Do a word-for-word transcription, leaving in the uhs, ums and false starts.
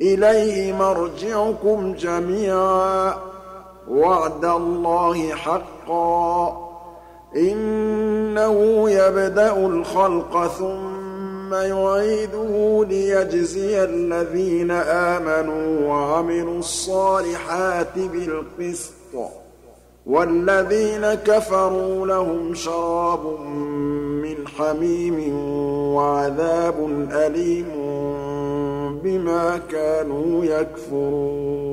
إِلَيْهِ مَرْجِعُكُمْ جَمِيعًا ۖ وَعْدَ اللَّهِ حَقًّا ۚ إِنَّهُ يَبْدَأُ الْخَلْقَ ثُمَّ يُعِيدُهُ لِيَجْزِيَ الَّذِينَ آمَنُوا وَعَمِلُوا الصَّالِحَاتِ بِالْقِسْطِ ۚ وَالَّذِينَ كَفَرُوا لَهُمْ شَرَابٌ مِّنْ حَمِيمٍ وَعَذَابٌ أَلِيمٌ بِمَا كَانُوا يَكْفُرُونَ